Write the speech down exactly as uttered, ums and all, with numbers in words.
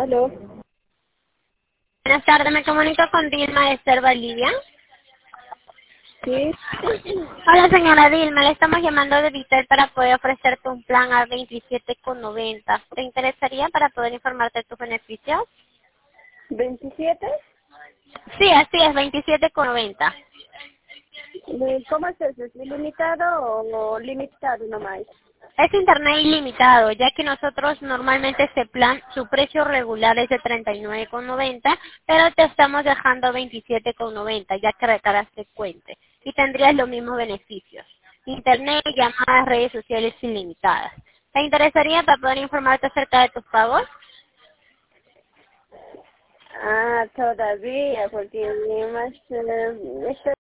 Aló. Buenas tardes, me comunico con Dilma de Ser Bolivia. Sí. Hola señora Dilma, le estamos llamando de Vitel para poder ofrecerte un plan a veintisiete con noventa. ¿Te interesaría para poder informarte de tus beneficios? ¿veintisiete? Sí, así es, veintisiete con noventa. Eh, ¿Cómo es eso? ¿Es ilimitado o limitado nomás? Es internet ilimitado, ya que nosotros normalmente este plan, su precio regular es de treinta y nueve con noventa, pero te estamos dejando veintisiete con noventa, ya que recargas frecuente. Y tendrías los mismos beneficios. Internet, llamadas, redes sociales ilimitadas. ¿Te interesaría para poder informarte acerca de tus pagos? Ah, todavía, porque más... Eh, esto